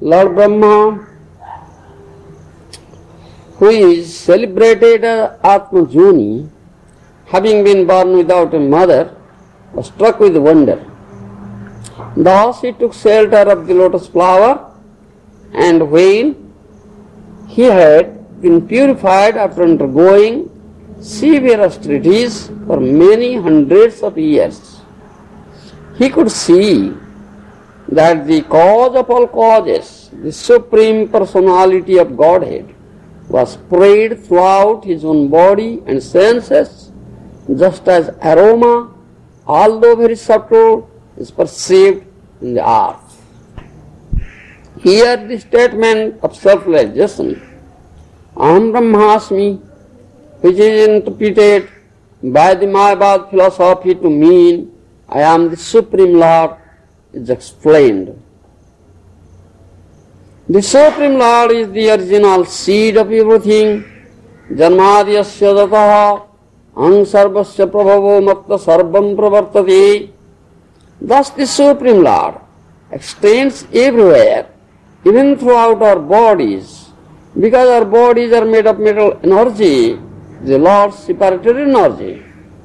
Lord Brahma, who is celebrated as Atma Juni, having been born without a mother, was struck with wonder. Thus he took shelter of the lotus flower, and when he had been purified after undergoing severe austerities for many hundreds of years, he could see that the cause of all causes, the Supreme Personality of Godhead, was spread throughout his own body and senses, just as aroma, although very subtle, is perceived in the earth. Here the statement of self-realization, Aham Brahmasmi, which is interpreted by the Mayavad philosophy to mean I am the Supreme Lord, is explained. The Supreme Lord is the original seed of everything. Janmadhyasya dataha ang sarvasya prabhavo matta sarvam pravartate. Thus the Supreme Lord extends everywhere, even throughout our bodies. Because our bodies are made of mental energy, the Lord's separated energy.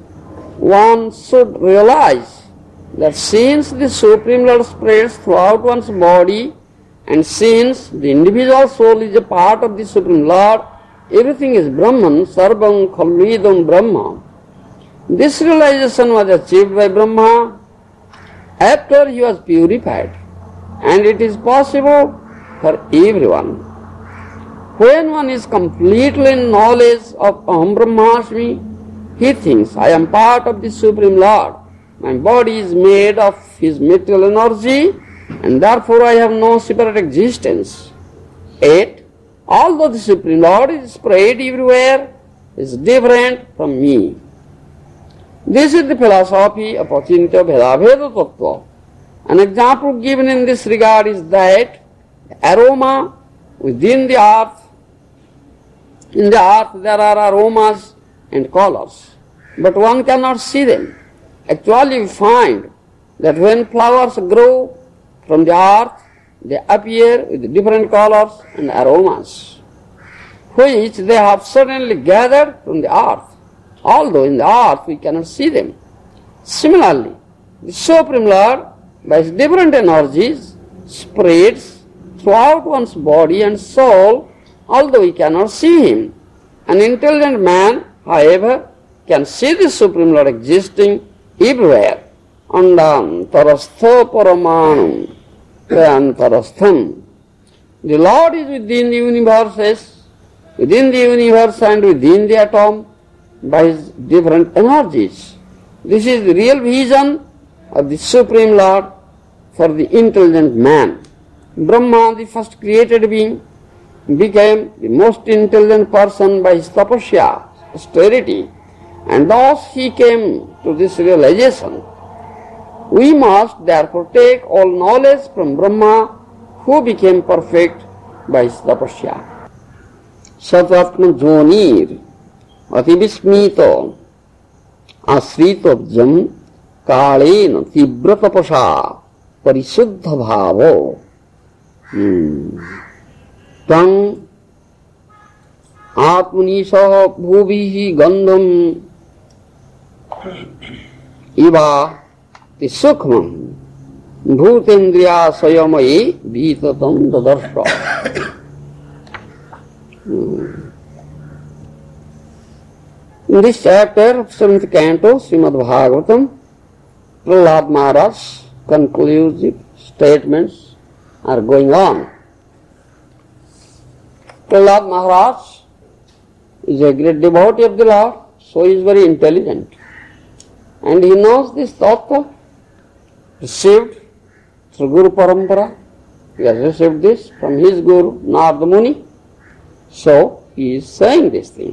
One should realize that since the Supreme Lord spreads throughout one's body, and since the individual soul is a part of the Supreme Lord, everything is Brahman, Sarvam Khalvidam Brahma. This realization was achieved by Brahma after he was purified, and it is possible for everyone. When one is completely in knowledge of Aham Brahmasmi, he thinks, I am part of the Supreme Lord. My body is made of his material energy, and therefore I have no separate existence. Yet, although the Supreme Lord is spread everywhere, is different from me. This is the philosophy of Achintya Bhedabheda Tattva. An example given in this regard is that aroma within the earth, in the earth there are aromas and colors, but one cannot see them. Actually we find that when flowers grow from the earth, they appear with different colors and aromas, which they have certainly gathered from the earth, although in the earth we cannot see them. Similarly, the Supreme Lord, by his different energies, spreads throughout one's body and soul, although we cannot see him. An intelligent man, however, can see the Supreme Lord existing everywhere. Andantarastha paramanam antarastham. The Lord is within the universes, within the universe and within the atom by his different energies. This is the real vision of the Supreme Lord for the intelligent man. Brahma, the first created being, became the most intelligent person by his tapasya, austerity, and thus he came to this realization. We must therefore take all knowledge from Brahma, who became perfect by his tapasya. Satatma Jonir Ativismito Asritobjam Kalena Tibra Tapasa Parisuddha Bhavo Tang Atmanisha Bhuvihi Gandham Iva Tisukman Bhutendriya Sayamayi Vitatam Dadarsha. In this chapter of 7th canto, Srimad Bhagavatam, Prahlad Maharaj's conclusive statements are going on. Prahlad Maharaj is a great devotee of the Lord, so he is very intelligent. And he knows this tattva received through Guru Parampara. He has received this from his Guru, Narada Muni. So he is saying this thing.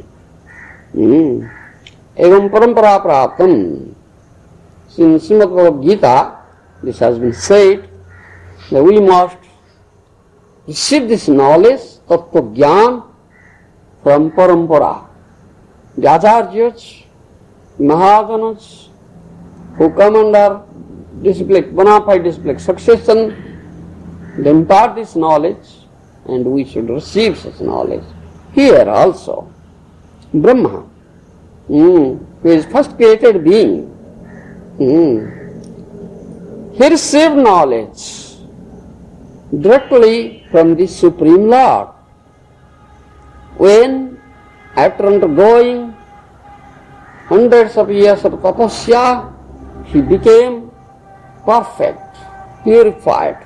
Evam parampara praptam. In Srimad Bhagavad Gita, this has been said that we must receive this knowledge, tattva jnana, from parampara. The acharyas, mahajanas, who come under disciplic, bona fide disciplic succession, to impart this knowledge, and we should receive such knowledge. Here also, Brahma, who is first created being, he received knowledge directly from the Supreme Lord. When, after undergoing hundreds of years of tapasya, he became perfect, purified,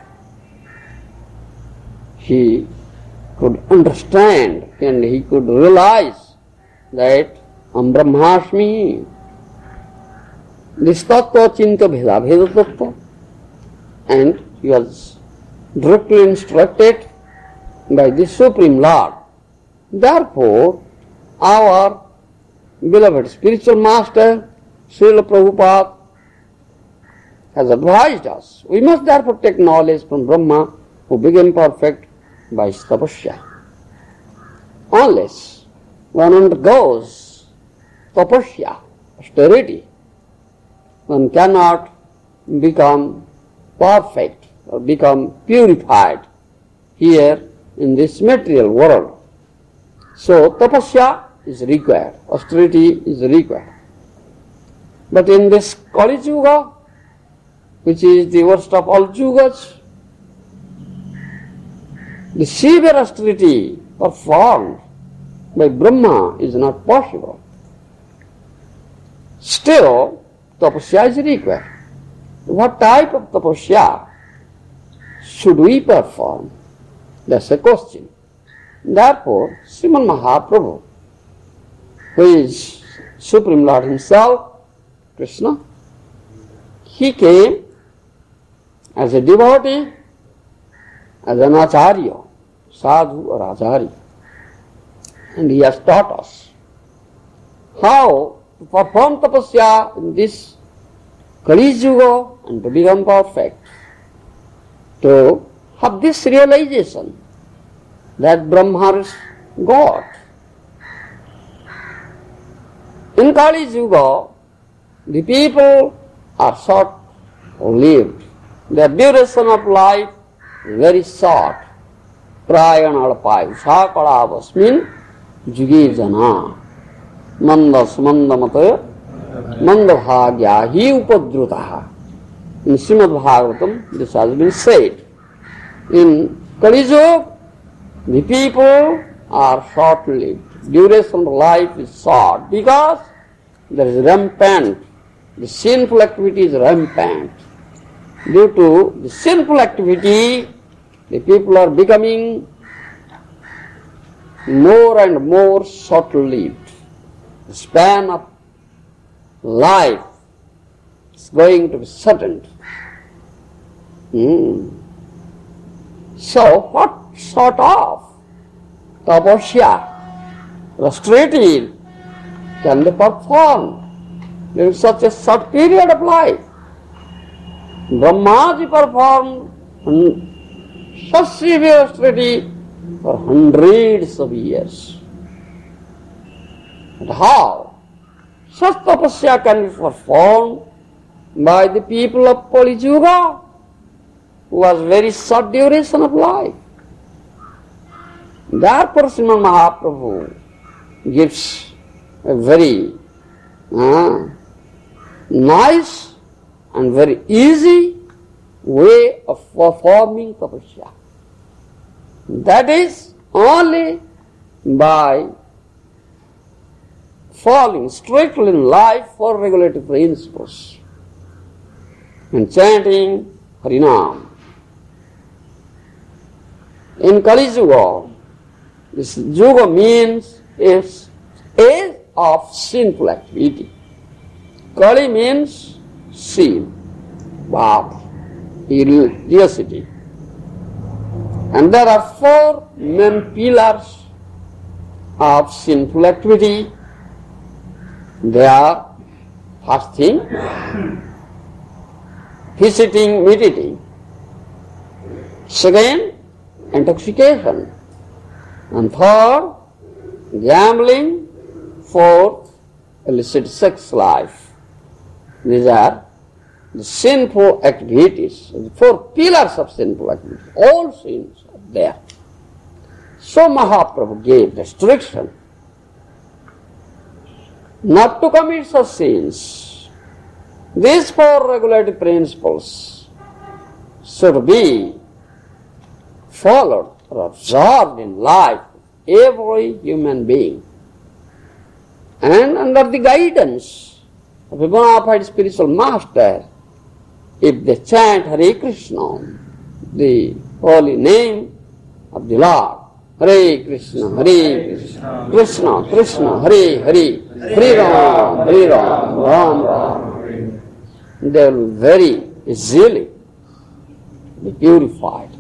he could understand and he could realize that Am Brahmasmi, this tattva chinta bheda bheda tattva, and he was directly instructed by the Supreme Lord. Therefore, our beloved spiritual master, Srila Prabhupada, has advised us. We must therefore take knowledge from Brahma, who became perfect by his tapasya. Unless one undergoes tapasya, austerity, one cannot become perfect or become purified here in this material world. So tapasya is required, austerity is required. But in this Kali Yuga, which is the worst of all yugas, the severe austerity performed by Brahma is not possible. Still, tapasya is required. What type of tapasya should we perform? That's a question. Therefore, Sriman Mahaprabhu, who is Supreme Lord himself, Krishna, he came as a devotee, as an acharya, sadhu or acharya, and he has taught us how to perform tapasya in this Kali Yuga and to become perfect, to have this realization that Brahma is God. In Kali Yuga, the people are short-lived. Their duration of life is very short. Prayanalpayu sakalavasmin juge jana mandas mandamata mandabhagyahi upadrutaha. In Srimad Bhagavatam, this has been said. In Kali Yuga, the people are short-lived. Duration of life is short because there is rampant, the sinful activity is rampant. Due to the sinful activity, the people are becoming more and more short-lived. The span of life is going to be shortened. So, what sort of tapasya, austerity can be performed during such a short period of life? Brahmaji performed such severe austerity for hundreds of years. And how such tapasya can be performed by the people of Kali Yuga, who was very short duration of life? Therefore, Sriman Mahaprabhu gives a very nice and very easy way of performing tapasya. That is only by following strictly in life for regulative principles and chanting Harinam. In Kali Yuga, this Yuga means is age of sinful activity. Kali means sin, bhava, religiosity. And there are four main pillars of sinful activity. They are fasting, feasting, meditating. Second, intoxication. And third, gambling. Fourth, illicit sex life. These are the sinful activities, the 4 pillars of sinful activities, all sins are there. So Mahaprabhu gave restriction not to commit such sins. These 4 regulative principles should be followed or observed in life of every human being. And under the guidance of a bona fide spiritual master, if they chant Hare Krishna, the holy name of the Lord, Hare Krishna, Krishna Krishna, Hare Hare, Hare Ram, Ram Ram, they will very easily be purified.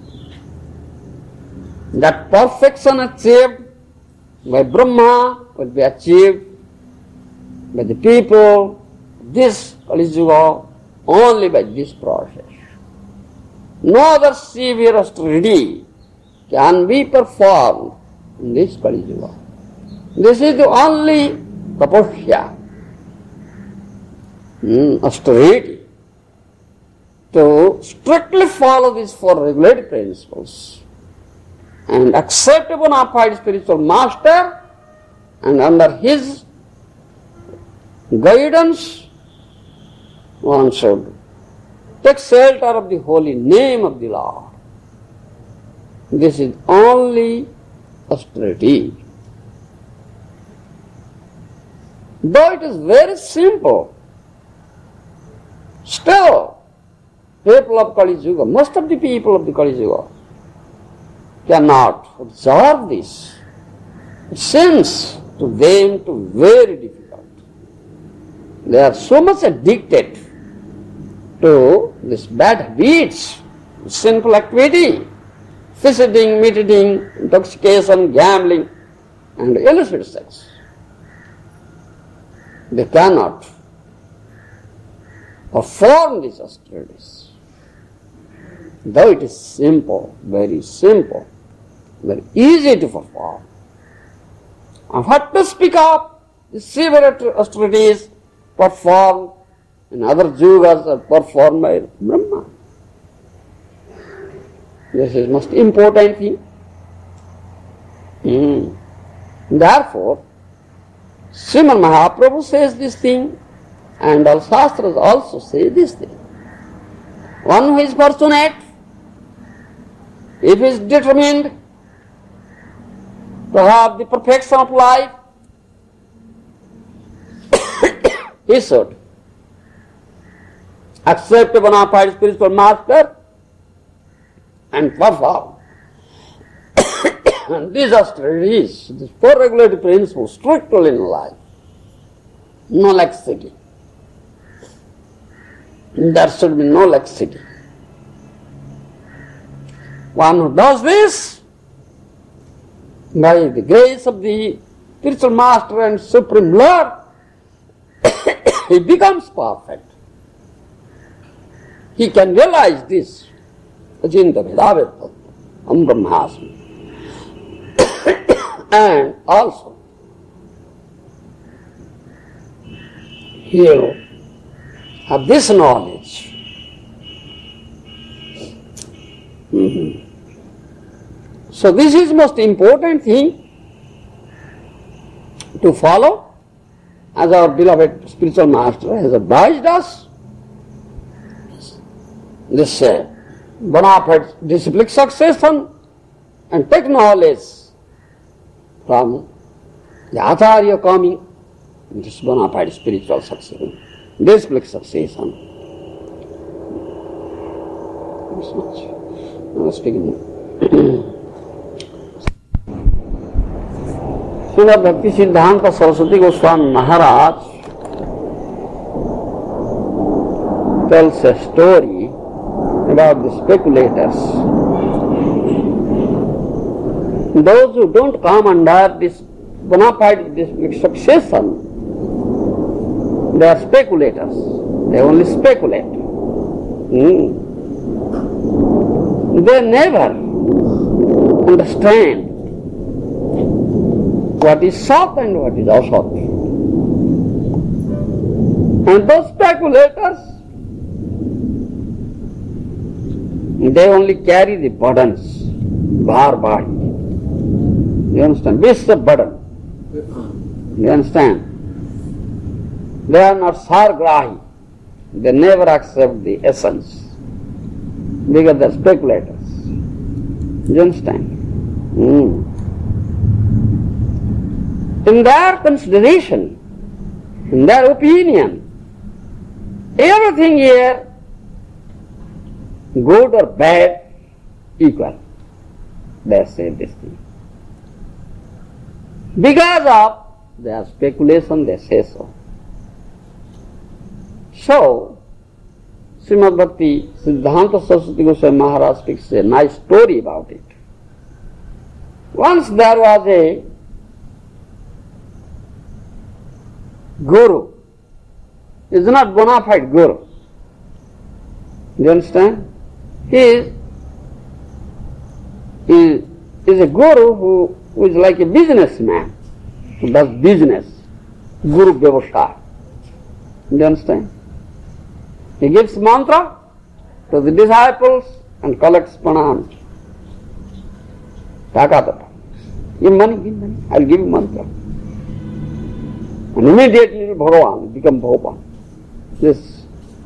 That perfection achieved by Brahma will be achieved by the people of this Kali Yuga only by this process. No other severe austerity can be performed in this Kali Yuga. This is the only tapasya, austerity, to strictly follow these 4 regulative principles and accept a bona fide spiritual master, and under his guidance one should take shelter of the holy name of the Lord. This is only austerity. Though it is very simple, still people of Kali Yuga, most of the people of the Kali Yuga cannot observe this. It seems to them to be very difficult. They are so much addicted to these bad habits, sinful activity, feasting, meat eating, intoxication, gambling, and illicit sex. They cannot perform these austerities. Though it is simple, very easy to perform. And what to speak of the severe austerities performed in other yugas or performed by Brahma. This is most important thing. Therefore, Srimad Mahaprabhu says this thing, and all Shastras also say this thing. One who is fortunate, if he is determined to have the perfection of life, he should accept a bona fide spiritual master and perform. And these austerities, these 4 regulative principles, strictly in life. No laxity. There should be no laxity. One who does this, by the grace of the spiritual master and supreme Lord, he becomes perfect. He can realize this. Ajinta Bhedavet Am Brahmasmi. And also, he will have this knowledge. So this is most important thing to follow, as our beloved spiritual master has advised us. This bona fide disciplic succession and take knowledge from the Acharya coming, this bona fide spiritual succession, disciplic succession. This much. Now speaking. Srila Bhakti Siddhanta Saraswati Goswami Maharaj tells a story about the speculators. Those who don't come under this bona fide succession, they are speculators. They only speculate. They never understand what is Sat and what is Asat. And those speculators, They only carry the burdens, bhar. You understand? This is the burden. You understand? They are not sargrahi. They never accept the essence because they are speculators. You understand? In their consideration, in their opinion, everything here, good or bad, equal. They say this thing. Because of their speculation, they say so. So, Srimad Bhakti Siddhanta Saraswati Goswami Maharaj speaks a nice story about it. Once there was a guru. He is not bona fide guru. You understand? He is a guru who is like a businessman, who does business. Guru Vyavasthā. You understand? He gives mantra to the disciples and collects pranam. Takatata. Give money, I'll give you mantra. And immediately Bhagavan will become Bhagavan. This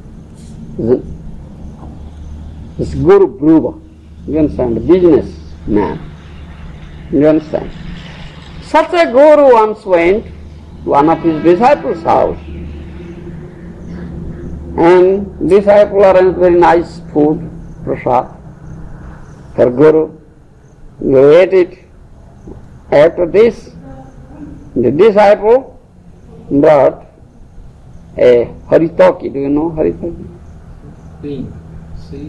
Guru Bhruva, you understand, the business man. You understand? Such a guru once went to one of his disciples' house, and disciple arranged very nice food, prasad, for guru. He ate it. After this, the disciple brought a haritaki. Do you know haritaki? Bean. See?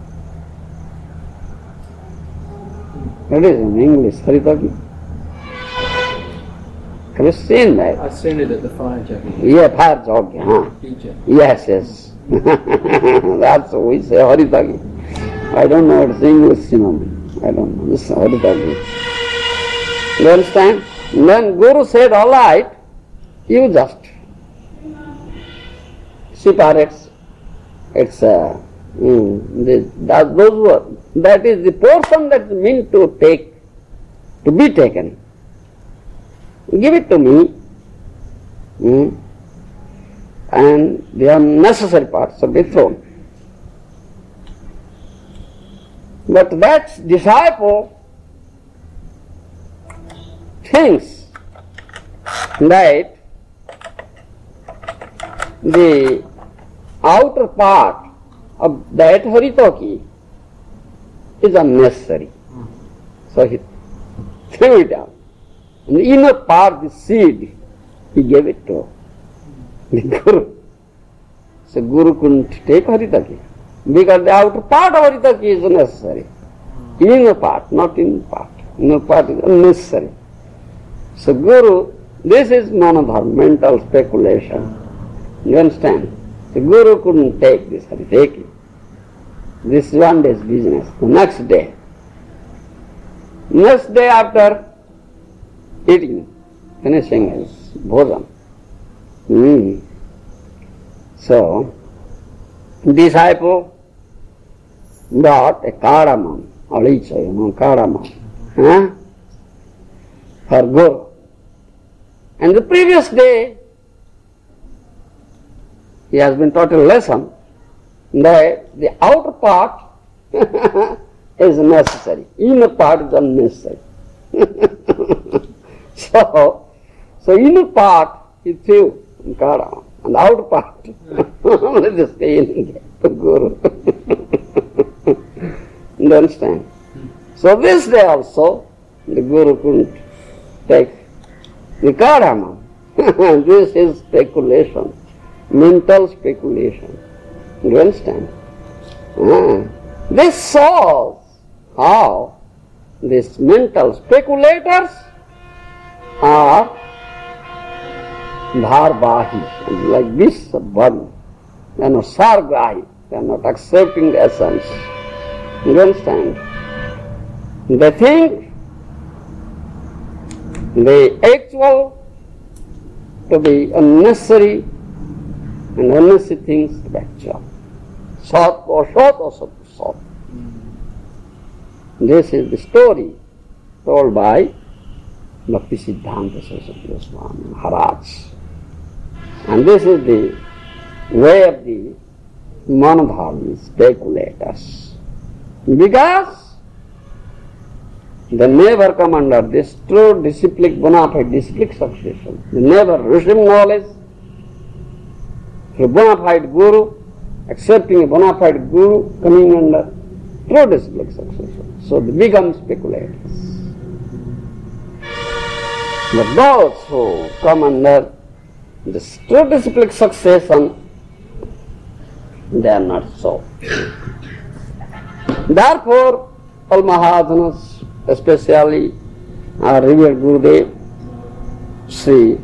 What is in English, haritaki? Have you seen that? I've seen it at the fire juggle. Yeah, fire jog, huh? DJ. Yes. That's what we say, haritaki. I don't know what is English synonym. I don't know. This is haritaki. You understand? Then Guru said, all right, you just separates. It's that is the portion that is meant to take, to be taken. Give it to me, and the unnecessary parts will be thrown. But that disciple thinks that the outer part of that haritaki is unnecessary. So he threw it out. And the inner part, the seed, he gave it to the Guru. So Guru couldn't take haritaki because the outer part of haritaki is necessary. Inner part, not inner part. Inner part is unnecessary. So Guru, this is manadharma, mental speculation. You understand? The Guru couldn't take this haritaki. This is one day's business. The next day after eating, finishing his bhojan. So, disciple brought a cardamom, alicha, cardamom, for Guru. And the previous day, he has been taught a lesson that the outer part is necessary, inner part is unnecessary. So inner part he threw in cardamom, and the outer part only the stain to Guru. You understand? So this day also the Guru couldn't take the cardamom. This is speculation, mental speculation. You understand? This shows how these mental speculators are dharbahi, like this burden. They are not sargrahi, they are not accepting the essence. You understand? They think the actual to be unnecessary and unnecessary things to be actual. Sat or sat or sat. This is the story told by Bhakti Siddhanta Saraswati Goswami Maharaj. And this is the way of the Manadharmi speculators. Because they never come under this true disciplic, bona fide disciplic succession. They never receive knowledge through bona fide guru, accepting a bona fide guru, coming under true disciplic succession. So they become speculators. But those who come under this true disciplic succession, they are not so. Therefore, all Mahajanas, especially our revered Gurudev, Sri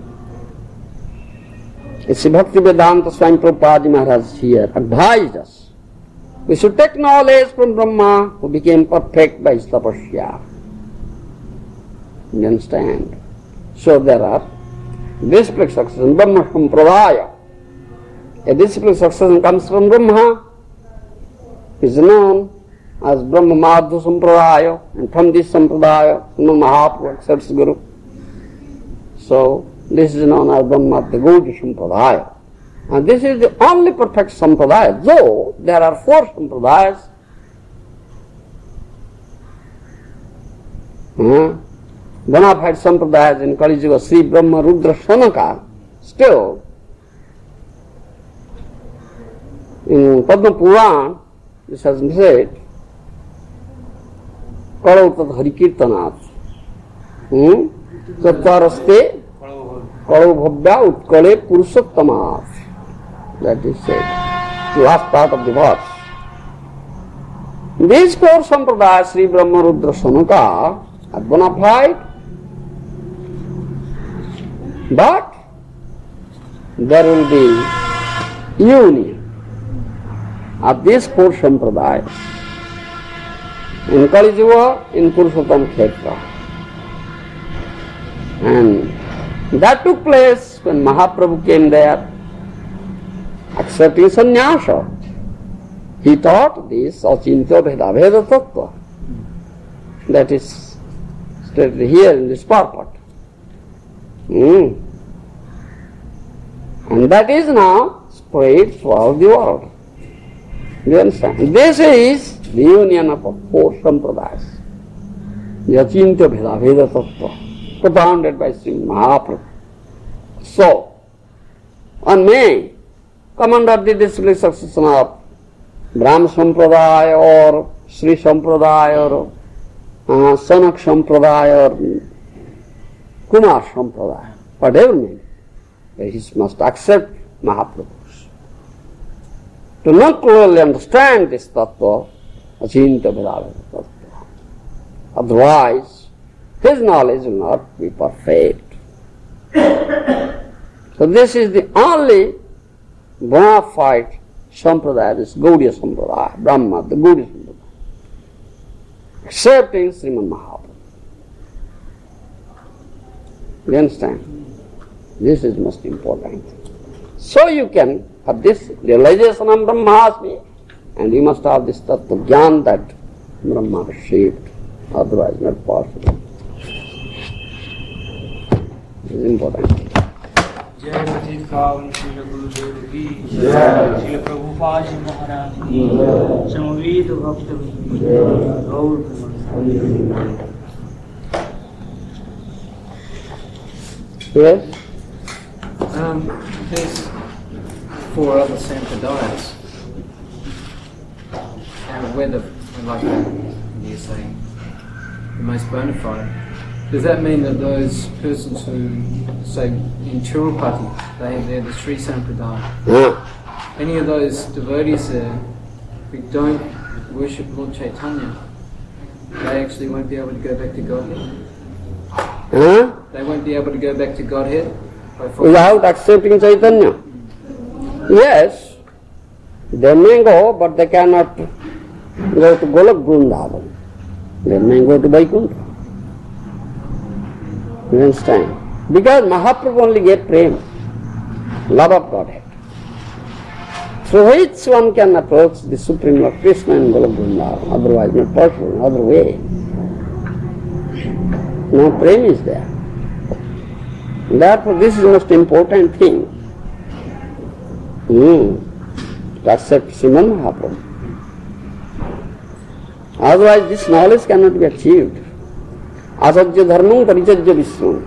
Bhaktivedanta Swami Prabhupada Maharaj here advised us. We should take knowledge from Brahma, who became perfect by his tapasya. You understand? So there are disciplic succession, Brahma Sampradaya. A disciplic succession comes from Brahma, is known as Brahma Madhya Sampradaya, and from this Sampradaya, Mahaprabhu accepts Guru. So this is known as Brahma Gaudiya Sampradaya. And this is the only perfect Sampradaya, though there are 4 Sampradayas. Bona fide Sampradayas in Kali Yuga, Sri Brahma Rudra Sanaka, still in Padma Puran, this has been said, Kalau tat harikirtanat, Sattaraste, Kalau bhavya utkale purushottamat. That is said, the last part of the verse. These 4 Sampradayas, Sri Brahma Rudra Sanaka, are bona fide, but there will be union of these 4 Sampradayas in Kali Yuga, in Purushottam Kshetra. And that took place when Mahaprabhu came there, accepting sannyasa. He taught this Achintya Bheda Bheda Tattva. That is stated here in this purport. And that is now spread throughout the world. You understand? This is the union of 4 Sampradayas. The Achintya Bheda Bheda Tattva, propounded by Sri Mahaprabhu. So, one may come under the disciplic succession of Brahma Sampradaya or Sri Sampradaya or Sanak Sampradaya or Kumar Sampradaya, whatever may be, he must accept Mahaprabhu's. To not clearly understand this tattva, Achintya Bheda Bheda tattva. Otherwise, his knowledge will not be perfect. So this is the only bona fide Sampradaya, this Gaudiya Sampradaya, Brahma, the Gaudiya Sampradaya, accepting Srimad Mahaprabhu. You understand? This is most important. So you can have this realization of Brahmasmi, and you must have this tattva jnana that Brahma is shaped, otherwise not possible. This is important. जय रचित कावन श्री गुरुदेव की श्री प्रभुपाद जी महाराज की समवेत भक्त गौर Yes? There's 4 other Sampradayas. And whether, like you're saying, the most bona fide, does that mean that those persons who, say, in Tirupati, they're the Sri Sampradaya, any of those devotees there who don't worship Lord Chaitanya, they actually won't be able to go back to Godhead? They won't be able to go back to Godhead? Without accepting Chaitanya? Yes, they may go, but they cannot go to Golok Vrindavan. They may go to Vaikuntha. You understand? Because Mahaprabhu only gave prema, love of Godhead. through which one can approach the Supreme Lord Krishna and Golok Vrindavan, otherwise not possible, no other way. No prem is there. Therefore this is the most important thing. To accept Sriman Mahaprabhu. Otherwise this knowledge cannot be achieved. Asajya dharmam parijajya vishnu.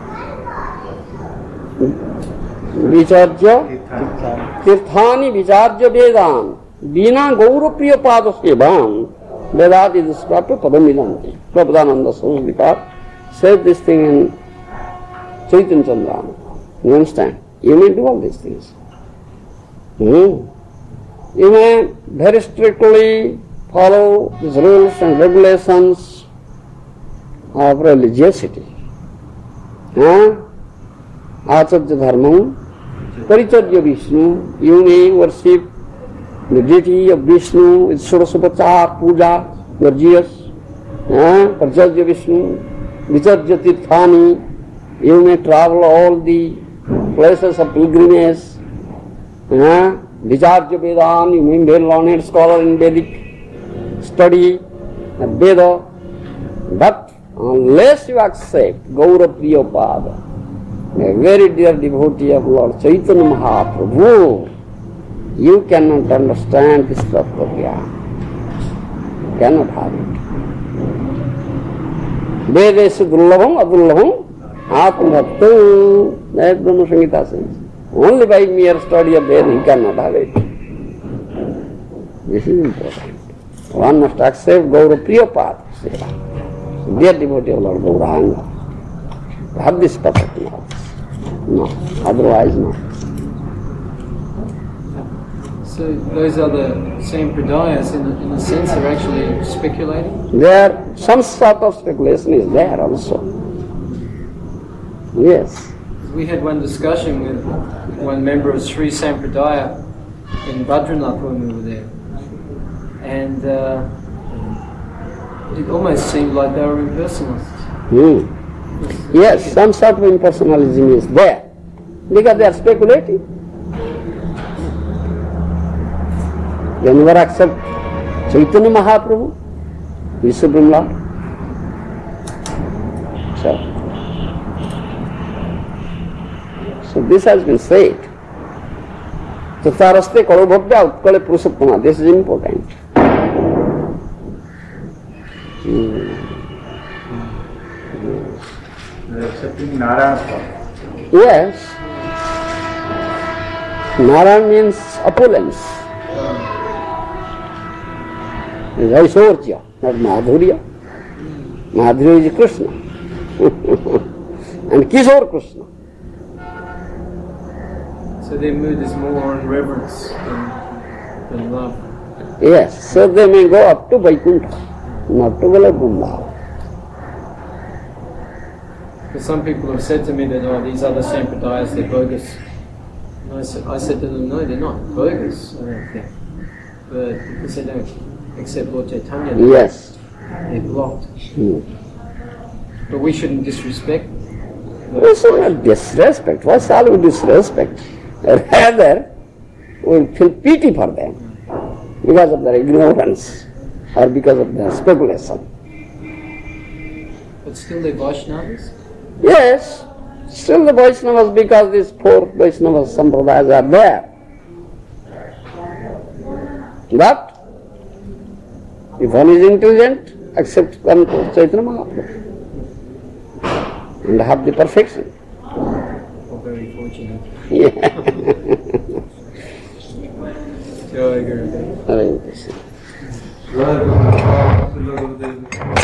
Vicharya tirthani vicharya vedan bina gaura priya pada sevam vedadi disprapya padamidanti. Prabhupada Saraswati said this thing in Chaitanya Chandramrita. You understand? You may do all these things. You may very strictly follow these rules and regulations of religiosity. Acharya dharmam paricharya Vishnu. You may worship the deity of Vishnu with Shodasopachar, puja, gorgeous. Paricharya Vishnu, vicharya tirthani. You may travel all the places of pilgrimage. Vicharya Vedan, you may be a learned scholar in Vedic study, Veda. But unless you accept Gaura Priyapada, a very dear devotee of Lord Chaitanya Mahaprabhu, you cannot understand this Tattva. Cannot have it. Vedeshu dullabham adullabham atmabhaktu. That Brahma Samhita says. Only by mere study of Veda he cannot have it. This is important. One must accept Gaura Priyapada, dear devotee of Lord Gauranga. Have this perfect knowledge. No, otherwise no. So those are the Sampradayas, in a sense, are actually speculating? There, some sort of speculation is there also. Yes. We had one discussion with one member of Sri Sampradaya in Badrinath when we were there. And it almost seemed like they were impersonalists. Yes, some sort of impersonalism is there. Because they are speculating. They never accept Chaitanya Mahaprabhu, the Supreme Lord. So this has been said. Tataraste karo bhavya utkale purushottama. This is important. They are accepting Narayana form. Yes. Narayan means opulence. It is Aishwarya, not Madhurya. Madhurya is Krishna. And Kishore Krishna. So their mood is more in reverence than love. Yes, so they may go up to Vaikuntha, not to Golok Vrindavan. Because some people have said to me that, these other Sampradayas, they're bogus. And I said to them, no, they're not bogus, I don't think. But because they don't accept Lord Chaitanya, Yes. they're blocked. But we shouldn't disrespect them. We should not disrespect. Why shall we disrespect? Rather, we feel pity for them because of their ignorance or because of their speculation. But still they're Vaishnavas? Yes, still the Vaishnavas, because these four Vaishnavas Sampradayas are there. But if one is intelligent, accept one to Chaitanya Mahaprabhu and have the perfection. Or very fortunate. Yeah. Jai Gurudev. Hare Krishna. Gurudev.